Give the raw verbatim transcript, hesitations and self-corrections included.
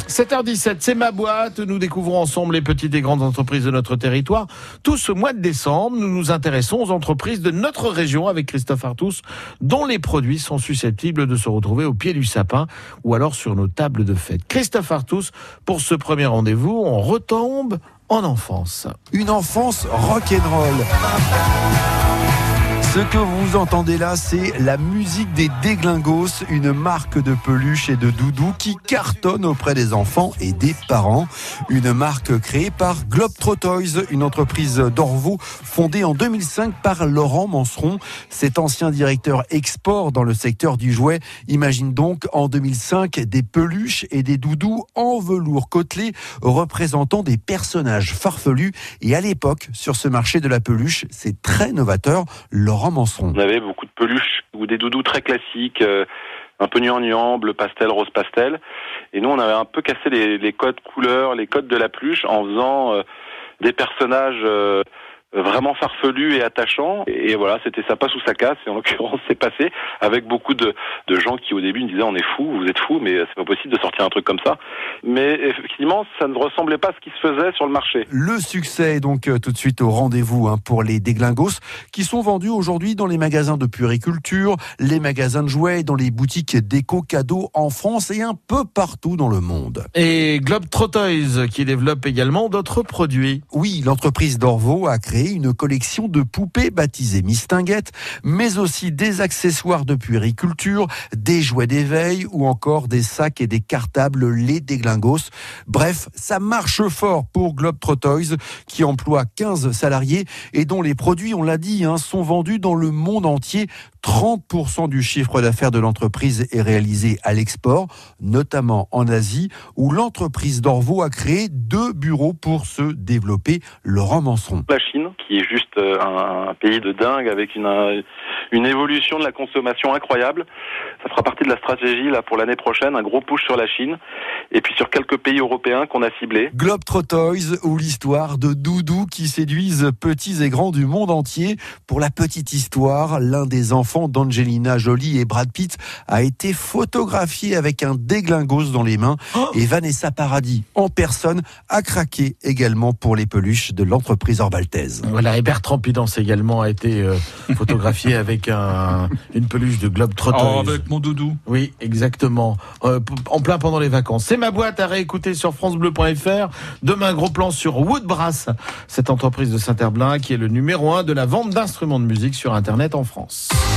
sept heures dix-sept, c'est ma boîte. Nous découvrons ensemble les petites et grandes entreprises de notre territoire. Tout ce mois de décembre, nous nous intéressons aux entreprises de notre région avec Christophe Artus, dont les produits sont susceptibles de se retrouver au pied du sapin ou alors sur nos tables de fête. Christophe Artus, pour ce premier rendez-vous, on retombe en enfance. Une enfance rock'n'roll. Ce que vous entendez là, c'est la musique des Déglingos, une marque de peluches et de doudous qui cartonne auprès des enfants et des parents. Une marque créée par Globetrotters, une entreprise d'Orvaux fondée en deux mille cinq par Laurent Manceron. Cet ancien directeur export dans le secteur du jouet imagine donc en deux mille cinq des peluches et des doudous en velours côtelé représentant des personnages farfelus. Et à l'époque, sur ce marché de la peluche, c'est très novateur. Laurent Manceron. On avait beaucoup de peluches ou des doudous très classiques, euh, un peu gnangnan, bleu pastel, rose pastel. Et nous, on avait un peu cassé les, les codes couleurs, les codes de la peluche en faisant euh, des personnages euh, vraiment farfelus et attachants. Et voilà, c'était ça passe ou ça casse. Et en l'occurrence, c'est passé avec beaucoup de, de gens qui au début me disaient on est fous, vous êtes fous, mais c'est pas possible de sortir un truc comme ça. Mais effectivement, ça ne ressemblait pas à ce qui se faisait sur le marché. Le succès est donc tout de suite au rendez-vous hein, pour les Déglingos qui sont vendus aujourd'hui dans les magasins de puériculture, les magasins de jouets, dans les boutiques déco-cadeaux en France et un peu partout dans le monde. Et Globetrotters qui développe également d'autres produits. Oui, l'entreprise d'Orvaux a créé une collection de poupées baptisée Mistinguette, mais aussi des accessoires de puériculture, des jouets d'éveil ou encore des sacs et des cartables les Déglingos. Bref, ça marche fort pour Globetrotters qui emploie quinze salariés et dont les produits, on l'a dit, hein, sont vendus dans le monde entier. trente pour cent du chiffre d'affaires de l'entreprise est réalisé à l'export, notamment en Asie, où l'entreprise d'Orvaux a créé deux bureaux pour se développer. Laurent Manceron. La Chine, qui est juste un, un pays de dingue avec une, une évolution de la consommation incroyable. Ça fera partie de la stratégie là pour l'année prochaine, un gros push sur la Chine et puis sur quelques pays européens qu'on a ciblés. Globetrotters ou l'histoire de doudous qui séduisent petits et grands du monde entier. Pour la petite histoire, l'un des enfants d'Angelina Jolie et Brad Pitt a été photographié avec un déglingos dans les mains oh et Vanessa Paradis en personne a craqué également pour les peluches de l'entreprise Orbaltez. Voilà, et Bertrand Pidance également a été euh, photographié avec un, une peluche de Globetrotters. Oh, avec mon doudou. Oui, exactement. Euh, en plein pendant les vacances. C'est ma boîte à réécouter sur francebleu point fr. Demain, gros plan sur Woodbrass, cette entreprise de Saint-Herblain qui est le numéro un de la vente d'instruments de musique sur Internet en France.